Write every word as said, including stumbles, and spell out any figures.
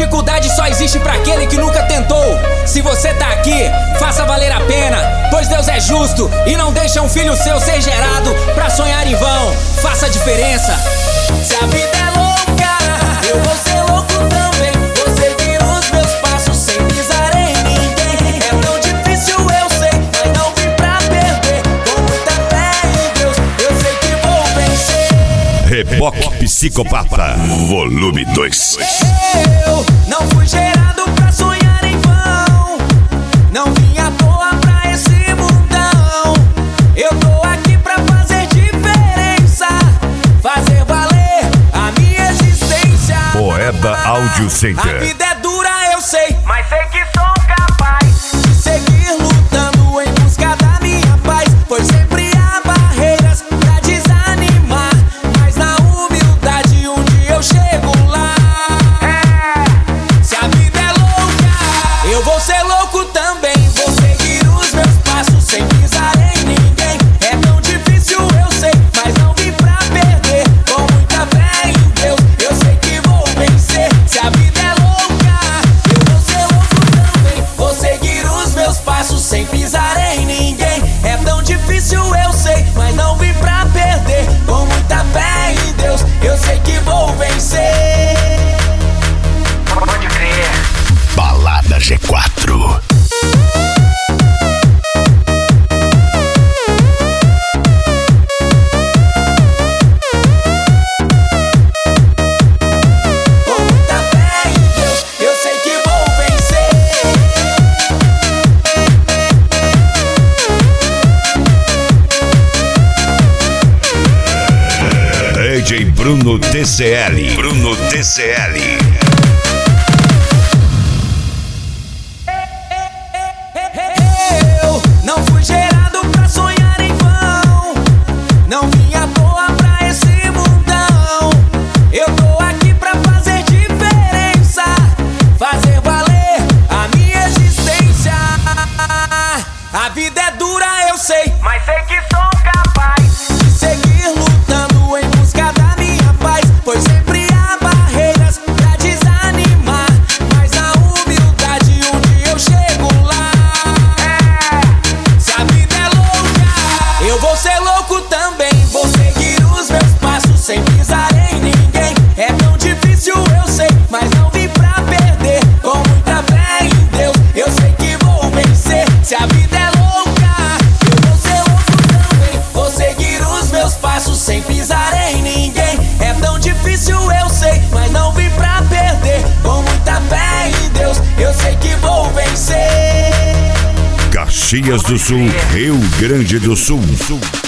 Dificuldade só existe pra aquele que nunca tentou. Se você tá aqui, faça valer a pena, pois Deus é justo e não deixa um filho seu ser gerado pra sonhar em vão. Faça a diferença. Se a vida é louca, eu vou ser louco também. Vou seguir os meus passos sem pisar em ninguém. É tão difícil, eu sei, mas não vim pra perder. Com muita fé em Deus, eu sei que vou vencer. Reboque Psicopata, volume dois. Eu não fui gerado pra sonhar em vão. Não vim à toa pra esse mundão. Eu tô aqui pra fazer diferença, fazer valer a minha existência. Moeda Audio Center. A vida é dura, eu sei, mas sei que sou capaz de seguir lutando em busca da minha paz. Pois sempre há barreiras pra desanimar, mas na humildade um dia eu chego lá. É, se a vida é louca, eu vou ser louco também. Vou seguir os meus passos sem pisar em ninguém. É tão difícil, eu sei, mas não vim pra perder. Com muita fé em Deus, eu sei que vou vencer. Se a vida é louca, eu vou ser louco também. Vou seguir os meus passos sem pisar em ninguém. É tão difícil, eu sei, mas não vim pra perder. Com muita fé em Deus, eu sei que vou vencer. Pode crer. Balada G quatro. Com muita fé em Deus, eu sei que vou vencer. D J Bruno T C L. Bruno T C L. Eu não fui gerado pra sonhar em vão. Não vim à toa pra esse mundão. Eu tô aqui pra fazer diferença, fazer valer a minha existência. A vida é dura, eu sei, mas sei que sou capaz de seguir lutando em busca da minha paz. Pois sempre há barreiras pra desanimar, mas na humildade um dia eu chego lá. É, se a vida é louca, eu vou ser louco também. Vou seguir os meus passos sem pisar em ninguém. É tão difícil, eu sei, mas não vim pra perder. Com muita fé em Deus, eu sei que vou vencer. Se a vida é louca, eu vou ser louco também. Vou seguir os meus passos sem pisar em ninguém. É tão difícil, eu sei, mas não vim pra perder. Com muita fé em Deus, eu sei que vou vencer. Caxias do Sul, Rio Grande do Sul.